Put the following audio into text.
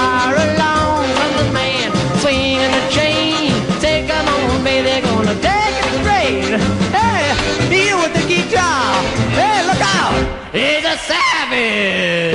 fire along comes the man swinging the chain. Say, come on, baby, they're gonna take it straight. Hey, you with the guitar, hey, look out, he's a savage.